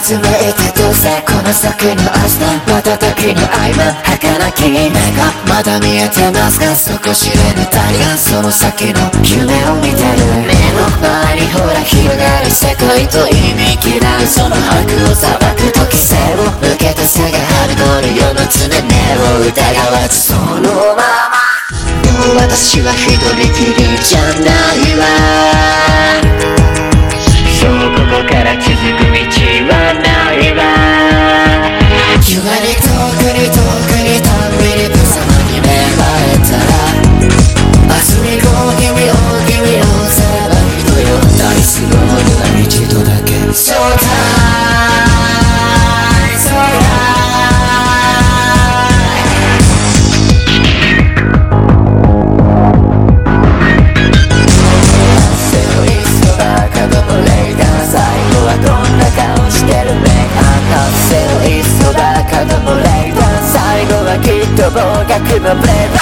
集めてどうせこの先の明日瞬きの合間儚き夢がまだ見えてますか。底知れぬ谷がその先の夢を見てる。目の前にほら広がる世界と意味嫌うその白をさばく時背を向けた背がはびこる世の常根を疑わずそのまま私は一人きりじゃないわ。そうここから続く道はないわ。夢に遠くに遠くにたんびに無様に芽生えたら明日に大気味大気味のさらば人よ大するものは一度だけそうだ合格のブレード